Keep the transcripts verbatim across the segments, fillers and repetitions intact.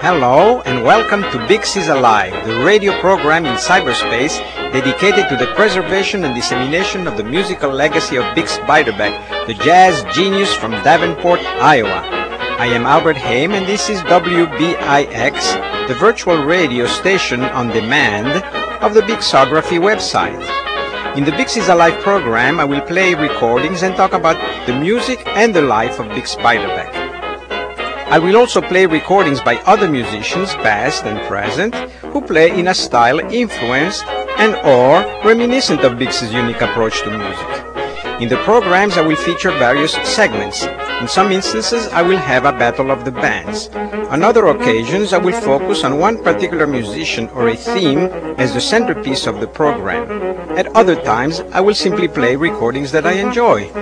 Hello and welcome to Bix is Alive, the radio program in cyberspace dedicated to the preservation and dissemination of the musical legacy of Bix Beiderbecke, the jazz genius from Davenport, Iowa. I am Albert Haim and this is W B I X, the virtual radio station on demand of the Bixography website. In the Bix is Alive program, I will play recordings and talk about the music and the life of Bix Beiderbecke. I will also play recordings by other musicians, past and present, who play in a style influenced and or reminiscent of Bix's unique approach to music. In the programs, I will feature various segments. In some instances, I will have a battle of the bands. On other occasions, I will focus on one particular musician or a theme as the centerpiece of the program. At other times, I will simply play recordings that I enjoy.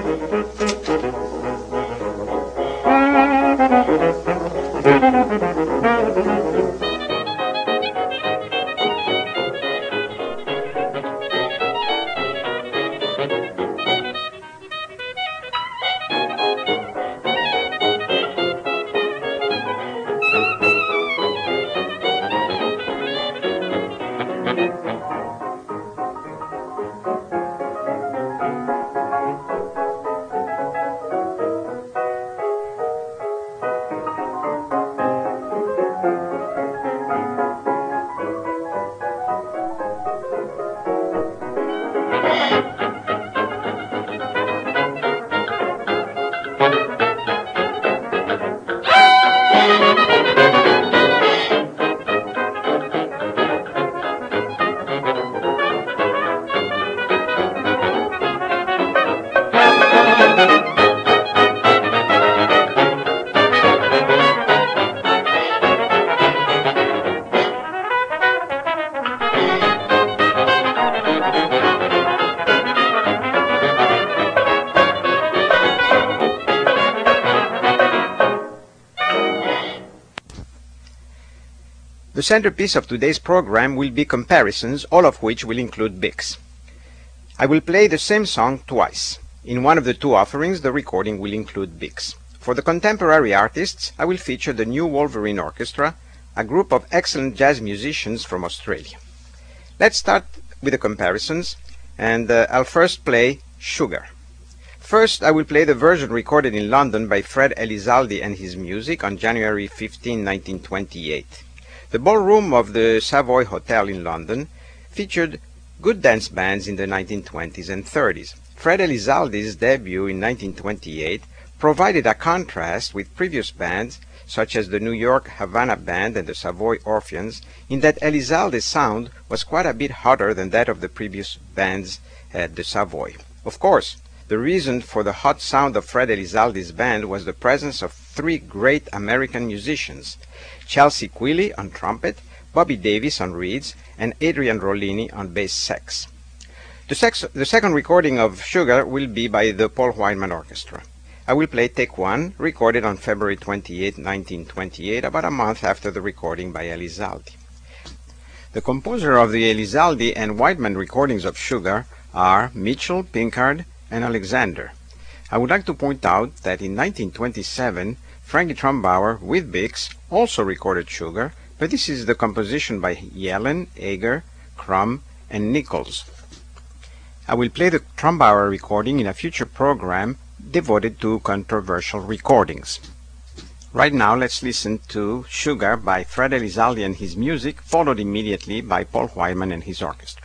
The centerpiece of today's program will be comparisons, all of which will include Bix. I will play the same song twice. In one of the two offerings, the recording will include Bix. For the contemporary artists, I will feature the New Wolverine Orchestra, a group of excellent jazz musicians from Australia. Let's start with the comparisons, and uh, I'll first play Sugar. First, I will play the version recorded in London by Fred Elizalde and his music on January fifteenth, nineteen twenty-eight. The ballroom of the Savoy Hotel in London featured good dance bands in the nineteen twenties and thirties. Fred Elizalde's debut in nineteen twenty-eight provided a contrast with previous bands such as the New York Havana Band and the Savoy Orpheans, in that Elizalde's sound was quite a bit hotter than that of the previous bands at the Savoy. Of course, the reason for the hot sound of Fred Elizalde's band was the presence of three great American musicians: Chelsea Quilly on trumpet, Bobby Davis on reeds, and Adrian Rollini on bass sax. The, sex, the second recording of Sugar will be by the Paul Whiteman Orchestra. I will play Take One, recorded on February twenty-eighth, nineteen twenty-eight, about a month after the recording by Elizalde. The composer of the Elizalde and Whiteman recordings of Sugar are Mitchell, Pinkard, and Alexander. I would like to point out that in nineteen twenty-seven, Frankie Trumbauer with Bix also recorded Sugar, but this is the composition by Yellen, Ager, Crum, and Nichols. I will play the Trumbauer recording in a future program devoted to controversial recordings. Right now, let's listen to Sugar by Fred Elizalde and his music, followed immediately by Paul Whiteman and his orchestra.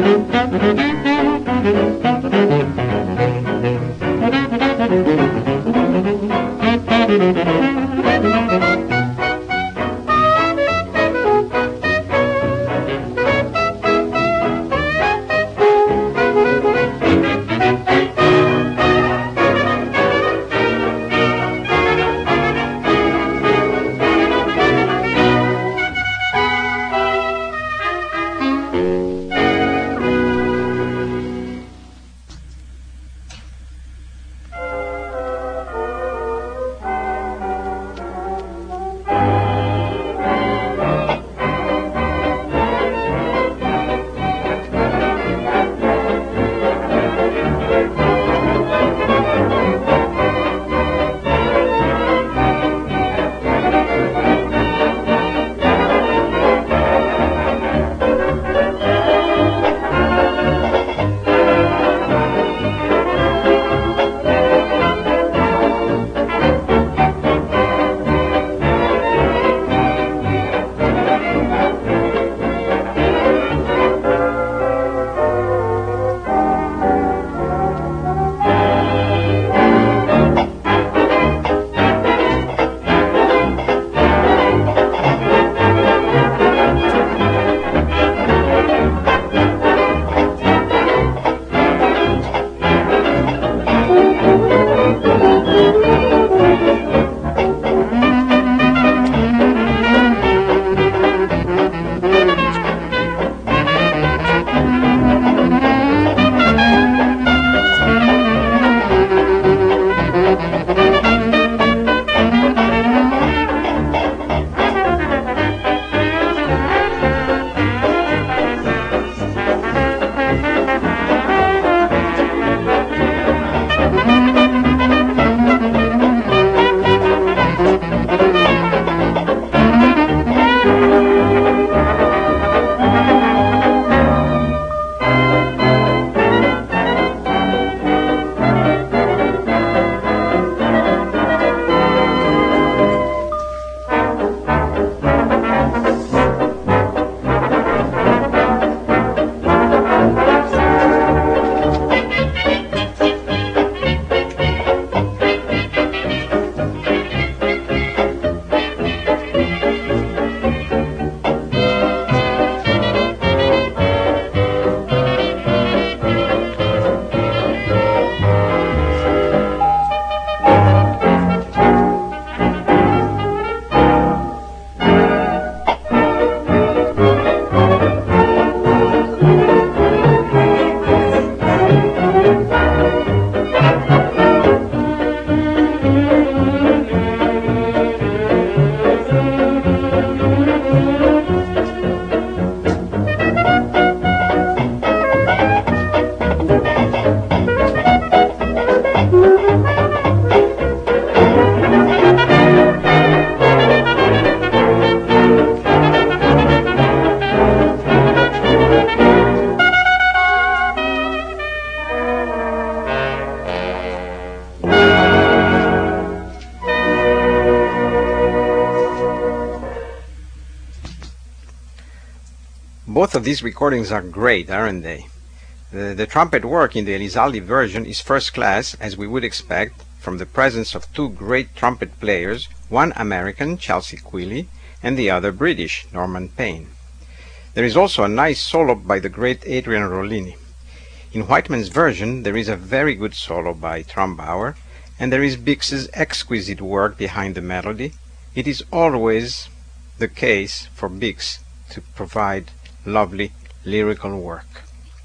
Both of these recordings are great, aren't they? The, the trumpet work in the Elizalde version is first class, as we would expect, from the presence of two great trumpet players, one American, Chelsea Quilly, and the other British, Norman Payne. There is also a nice solo by the great Adrian Rollini. In Whiteman's version there is a very good solo by Trumbauer, and there is Bix's exquisite work behind the melody. It is always the case for Bix to provide lovely lyrical work.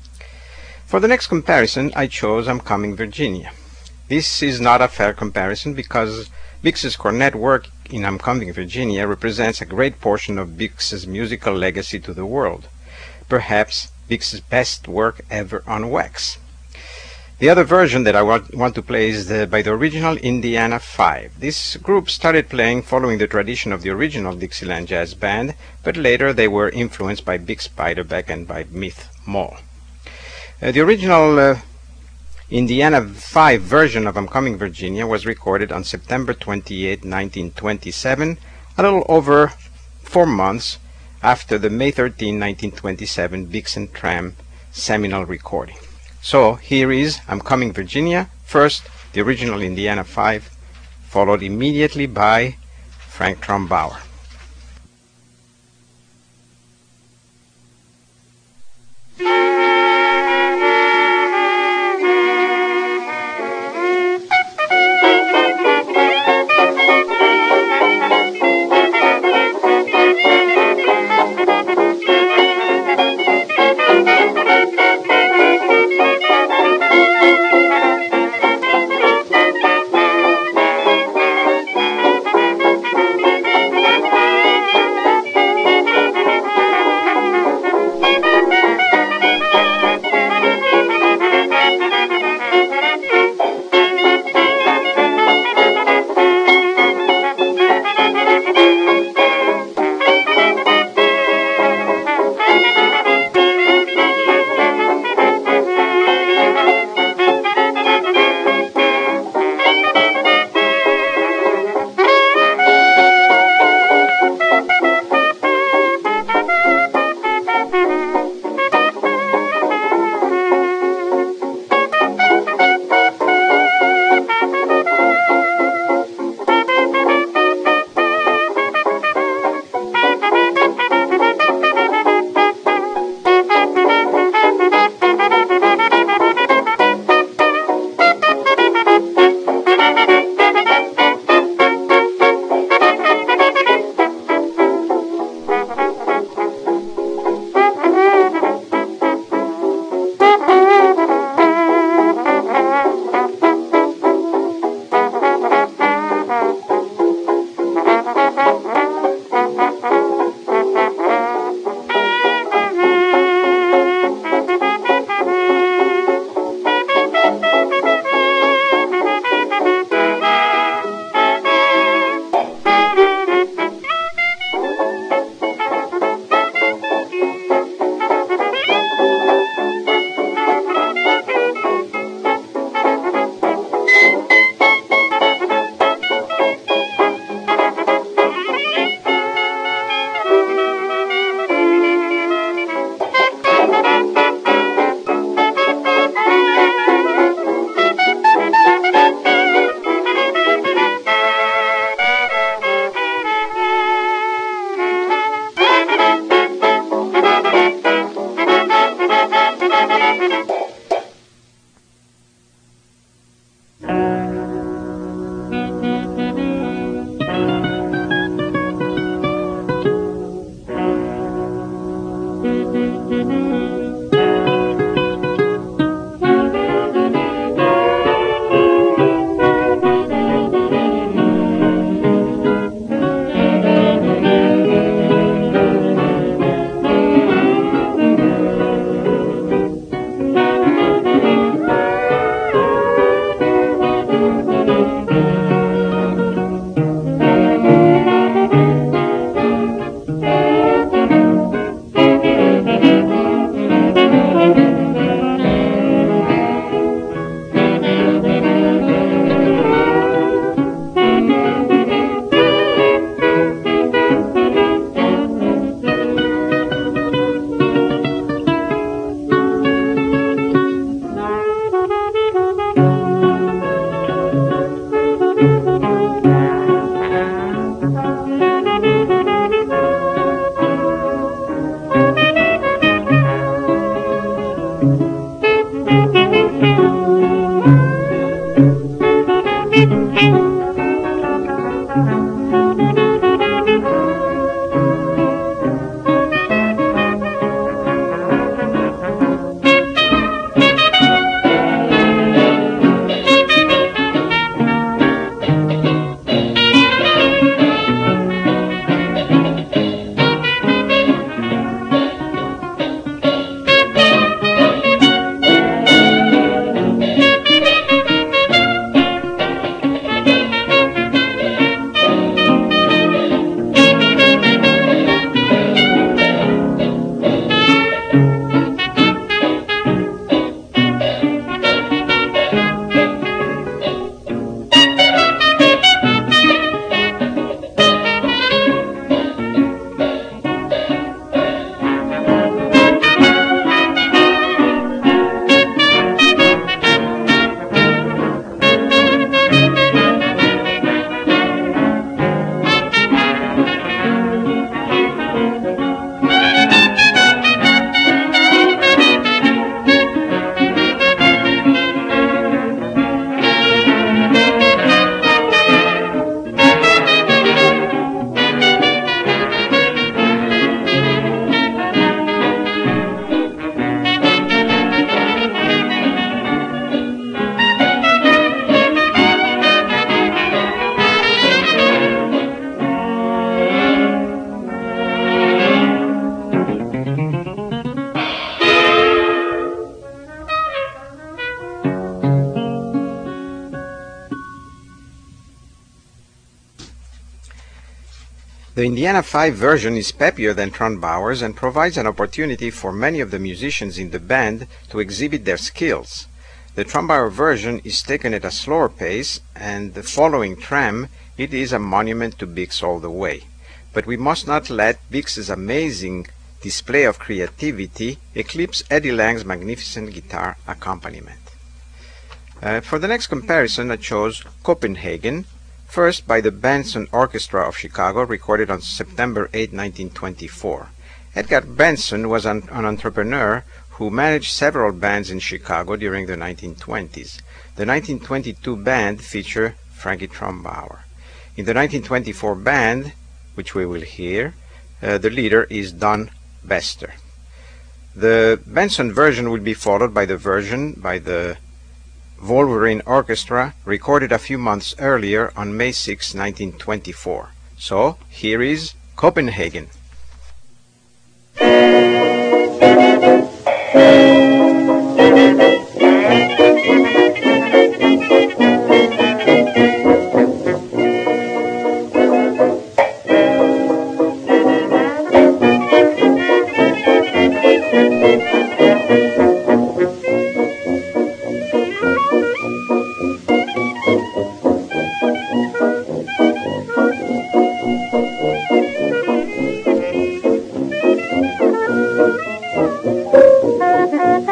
For the next comparison I chose I'm Coming Virginia. This is not a fair comparison because Bix's cornet work in I'm Coming Virginia represents a great portion of Bix's musical legacy to the world, perhaps Bix's best work ever on wax. The other version that I want, want to play is the, by the original Indiana Five. This group started playing following the tradition of the original Dixieland Jazz Band, but later they were influenced by Bix Beiderbecke and by Myth Mall. Uh, the original uh, Indiana Five version of I'm Coming Virginia was recorded on September twenty-eighth, nineteen twenty-seven, a little over four months after the May thirteenth, nineteen twenty-seven Bix and Tram seminal recording. So here is I'm Coming Virginia, first the original Indiana five, followed immediately by Frank Trumbauer. The Indiana five version is peppier than Tromba-Bauer's and provides an opportunity for many of the musicians in the band to exhibit their skills. The Tromba-Bauer version is taken at a slower pace, and the following tram, it is a monument to Bix all the way. But we must not let Bix's amazing display of creativity eclipse Eddie Lang's magnificent guitar accompaniment. Uh, for the next comparison, I chose Copenhagen, first by the Benson Orchestra of Chicago, recorded on September eighth, nineteen twenty-four. Edgar Benson was an, an entrepreneur who managed several bands in Chicago during the nineteen twenties. The nineteen twenty-two band featured Frankie Tromba-Bauer. In the nineteen twenty-four band, which we will hear, uh, the leader is Don Bester. The Benson version will be followed by the version by the Wolverine Orchestra, recorded a few months earlier on May sixth, nineteen twenty-four. So, here is Copenhagen. Thank you.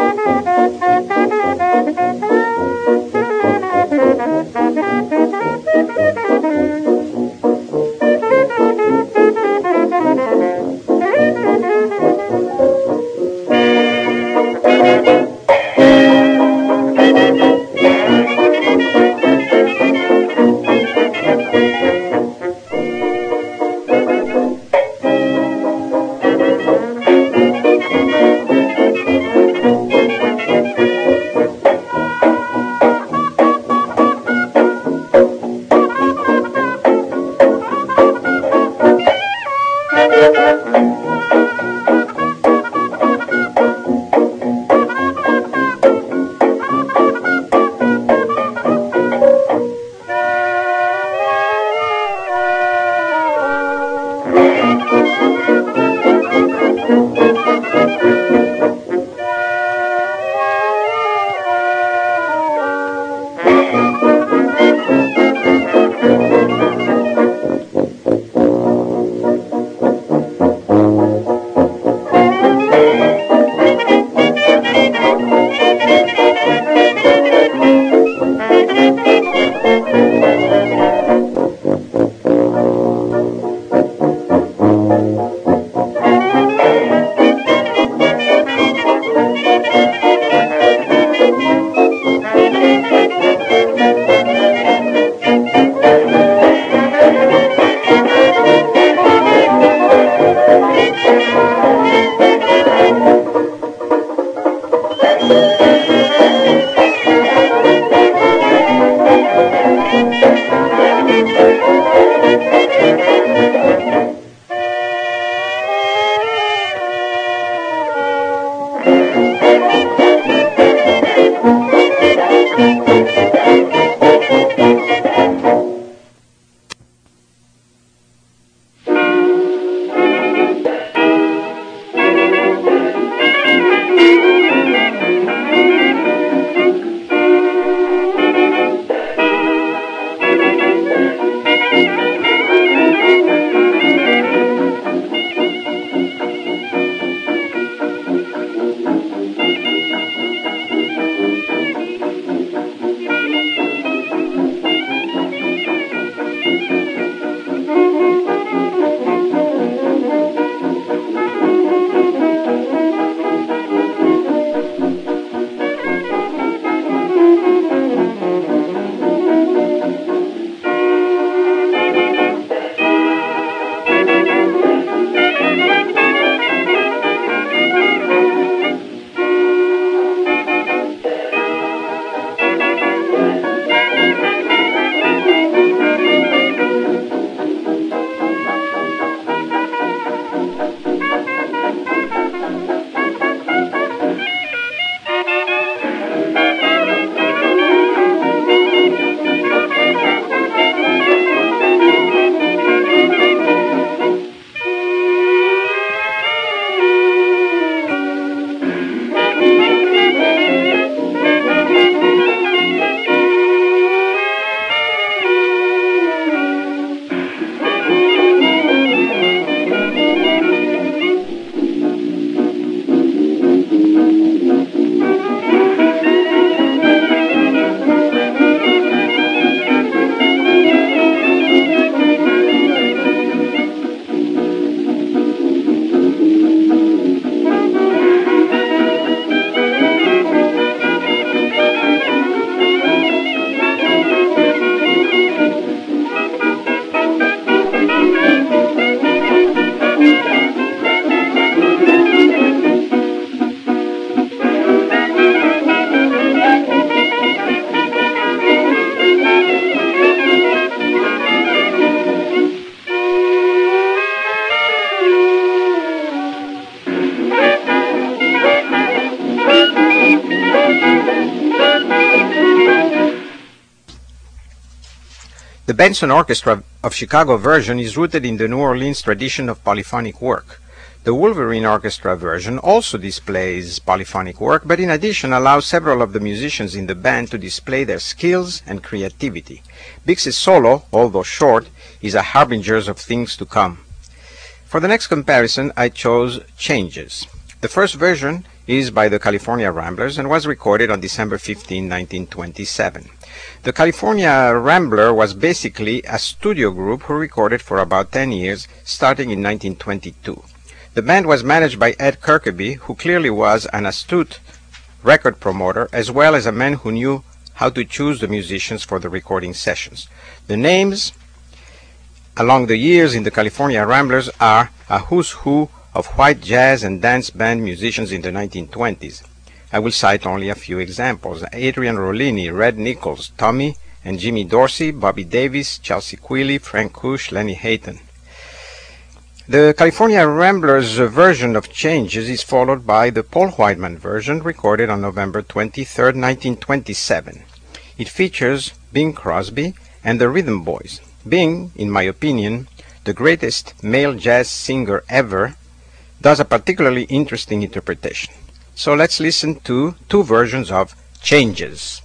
The Benson Orchestra of Chicago version is rooted in the New Orleans tradition of polyphonic work. The Wolverine Orchestra version also displays polyphonic work, but in addition allows several of the musicians in the band to display their skills and creativity. Bix's solo, although short, is a harbinger of things to come. For the next comparison, I chose Changes. The first version is by the California Ramblers and was recorded on December fifteenth, nineteen twenty-seven. The California Rambler was basically a studio group who recorded for about ten years, starting in nineteen twenty-two. The band was managed by Ed Kirkeby, who clearly was an astute record promoter, as well as a man who knew how to choose the musicians for the recording sessions. The names along the years in the California Ramblers are a who's who of white jazz and dance band musicians in the nineteen twenties. I will cite only a few examples: Adrian Rollini, Red Nichols, Tommy and Jimmy Dorsey, Bobby Davis, Chelsea Queally, Frank Kush, Lenny Hayton. The California Ramblers version of Changes is followed by the Paul Whiteman version, recorded on November twenty-third, nineteen twenty-seven. It features Bing Crosby and the Rhythm Boys. Bing, in my opinion, the greatest male jazz singer ever, does a particularly interesting interpretation. So let's listen to two versions of Changes.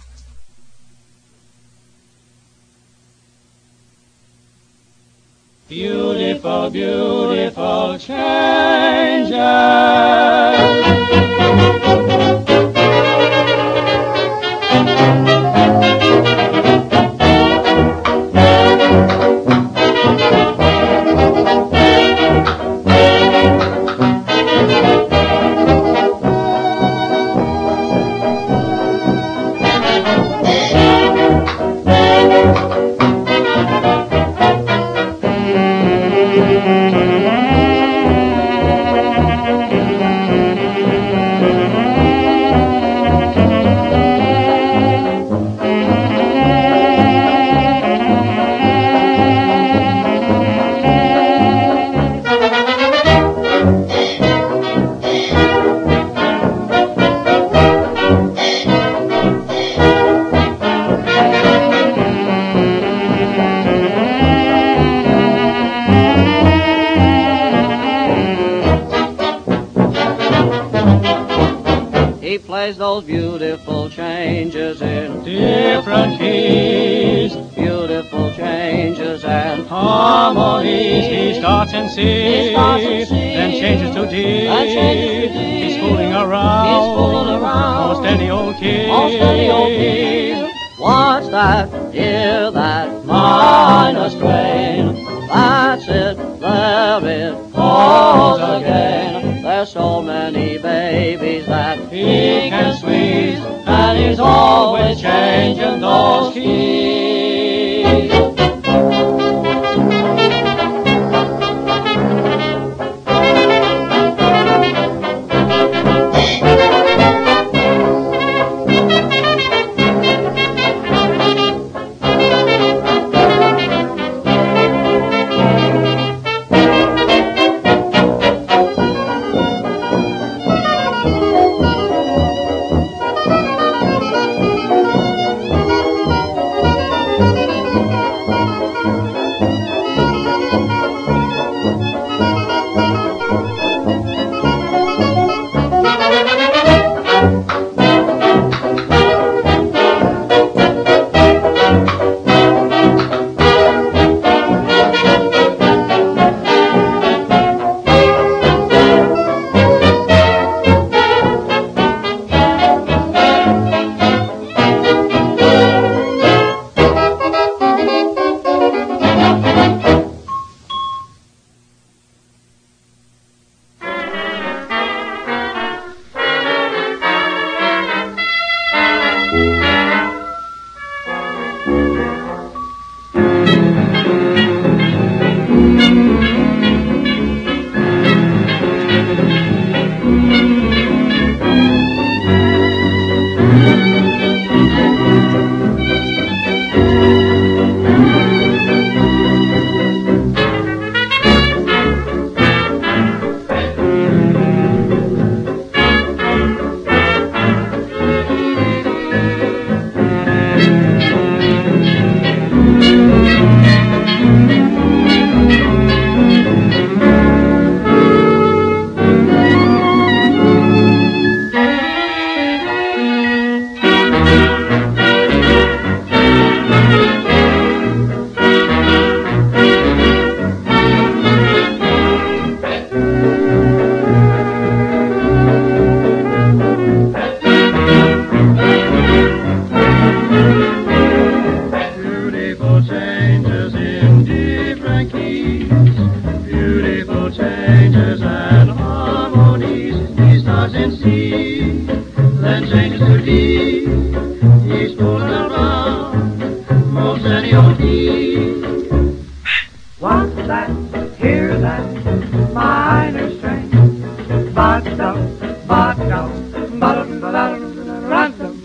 Beautiful, beautiful changes. Those beautiful changes in different keys, beautiful changes and harmonies. He starts in C, starts in C then changes to D. Changes to D. He's fooling around, he's fooling around. Almost any old key, almost any old key. What's that? Hear that minor strain? That's it, there it falls again. There's so many babies that he can squeeze, and he's always changing those keys.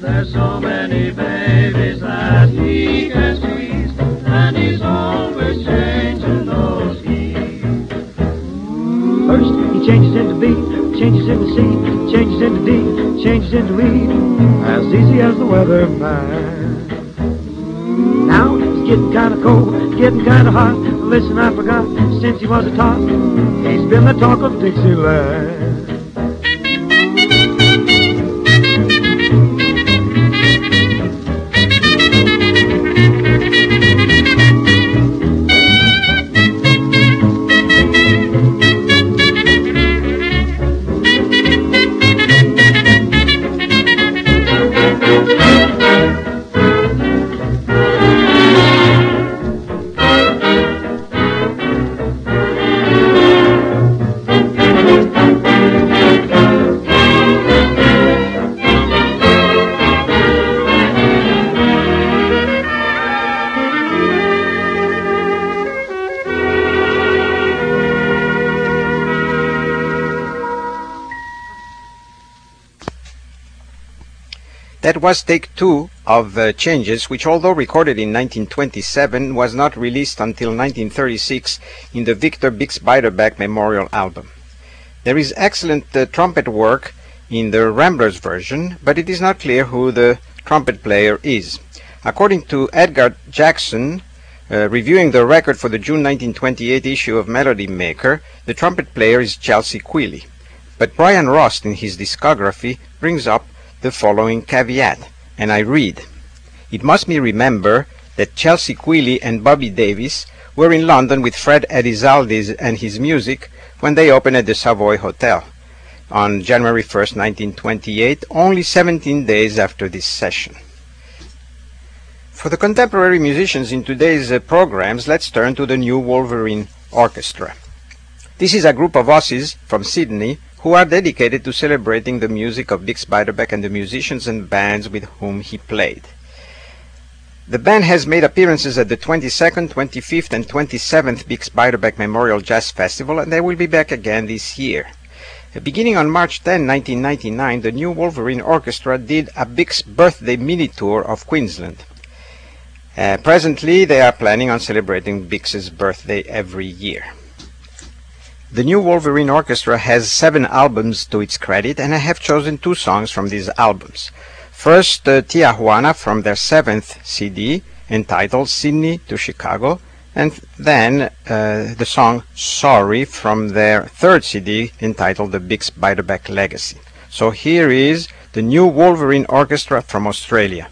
There's so many babies that he can squeeze, and he's always changing those keys. First he changes into B, changes into C, changes into D, changes into E, as easy as the weatherman. Now it's getting kind of cold, getting kind of hot. Listen, I forgot, since he was a tot, he's been the talk of Dixieland. That was take two of uh, Changes, which although recorded in nineteen twenty-seven was not released until nineteen thirty-six in the Victor Bix Beiderbecke Memorial Album. There is excellent uh, trumpet work in the Ramblers version, but it is not clear who the trumpet player is. According to Edgar Jackson, uh, reviewing the record for the June nineteen twenty-eight issue of Melody Maker, the trumpet player is Chelsea Queally. But Brian Rost in his discography brings up the following caveat, and I read: "It must be remembered that Chelsea Queally and Bobby Davis were in London with Fred Elizalde and his music when they opened at the Savoy Hotel on January first, nineteen twenty-eight, only seventeen days after this session." For the contemporary musicians in today's uh, programs, let's turn to the New Wolverine Orchestra. This is a group of Aussies from Sydney who are dedicated to celebrating the music of Bix Beiderbecke and the musicians and bands with whom he played. The band has made appearances at the twenty-second, twenty-fifth and twenty-seventh Bix Beiderbecke Memorial Jazz Festival, and they will be back again this year. Beginning on March tenth, nineteen ninety-nine, the New Wolverine Orchestra did a Bix birthday mini-tour of Queensland. Uh, presently, they are planning on celebrating Bix's birthday every year. The New Wolverine Orchestra has seven albums to its credit, and I have chosen two songs from these albums. First, uh, Tia Juana from their seventh C D, entitled Sydney to Chicago, and then uh, the song Sorry from their third C D, entitled The Bix Beiderbecke Legacy. So here is the New Wolverine Orchestra from Australia.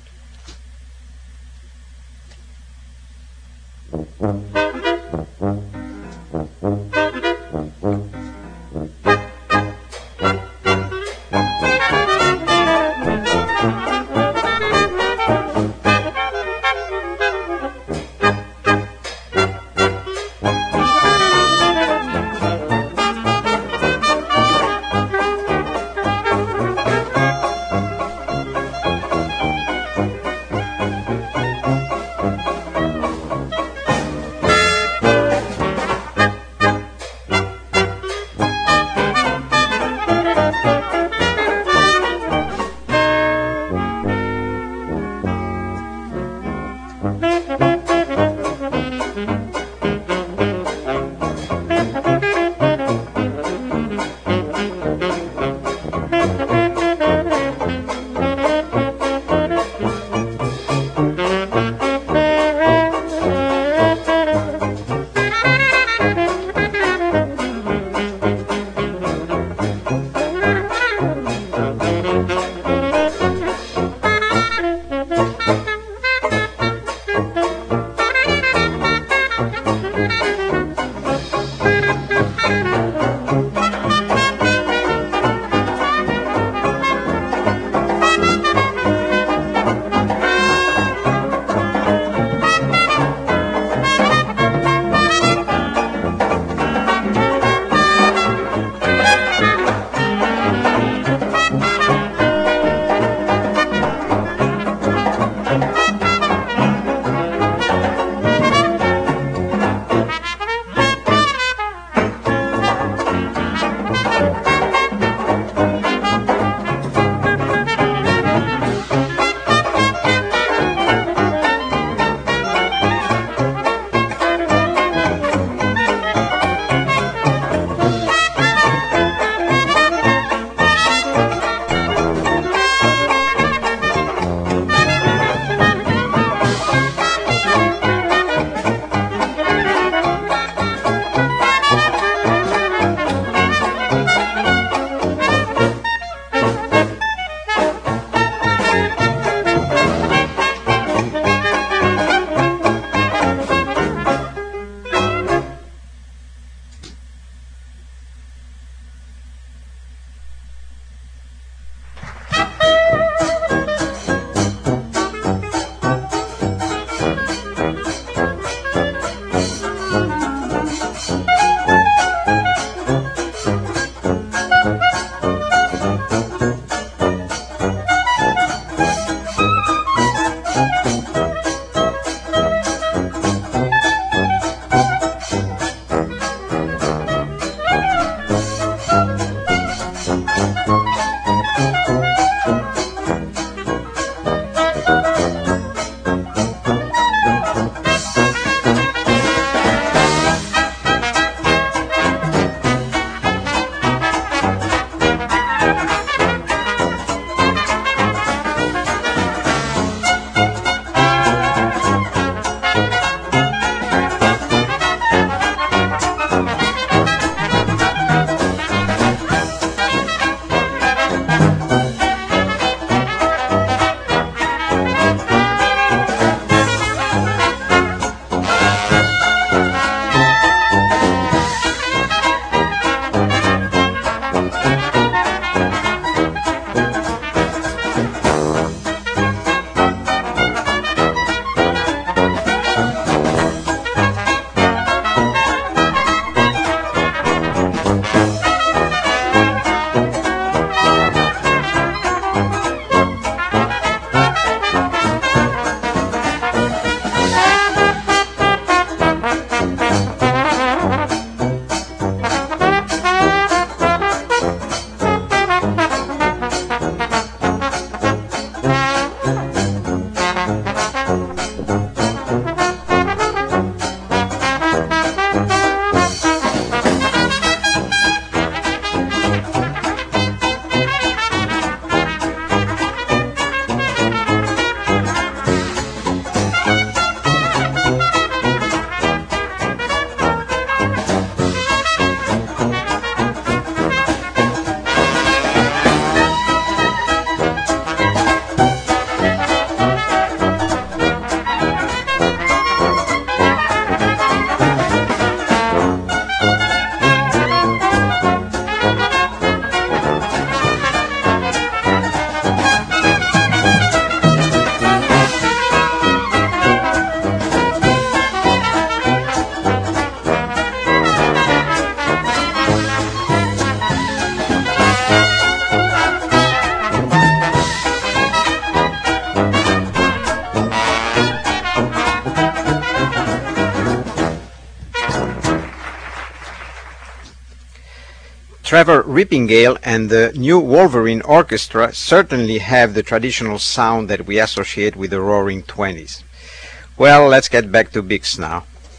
Trevor Rippingale and the New Wolverine Orchestra certainly have the traditional sound that we associate with the Roaring Twenties. Well, let's get back to Bix now.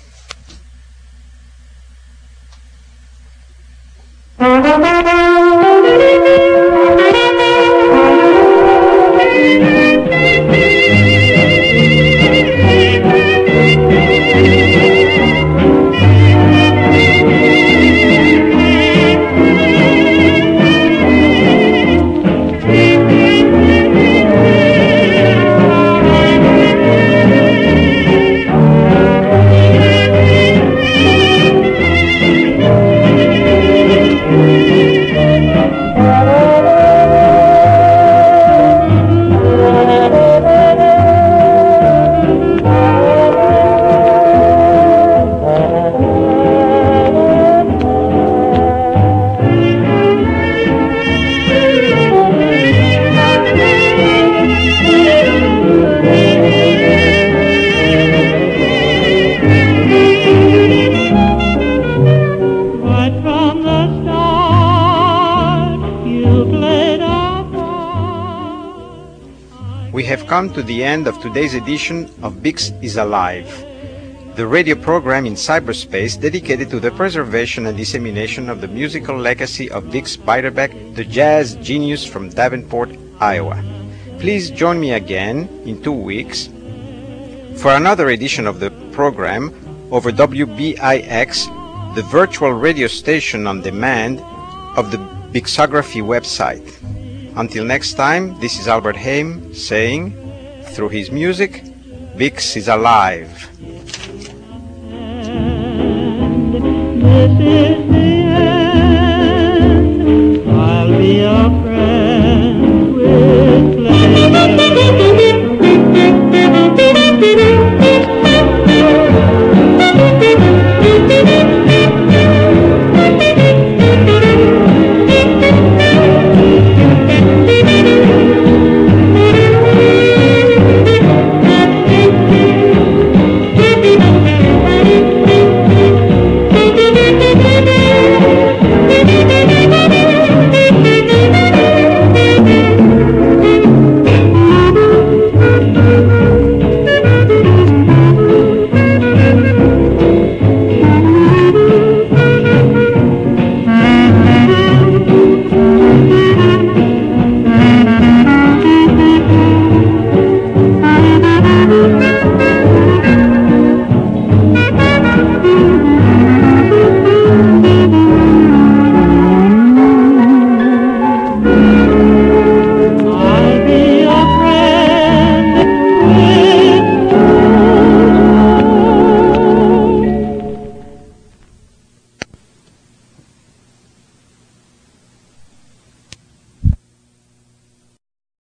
We have come to the end of today's edition of Bix is Alive, the radio program in cyberspace dedicated to the preservation and dissemination of the musical legacy of Bix Beiderbecke, the jazz genius from Davenport, Iowa. Please join me again in two weeks for another edition of the program over W B I X, the virtual radio station on demand of the Bixography website. Until next time, this is Albert Haim saying, through his music, Bix is alive. And this is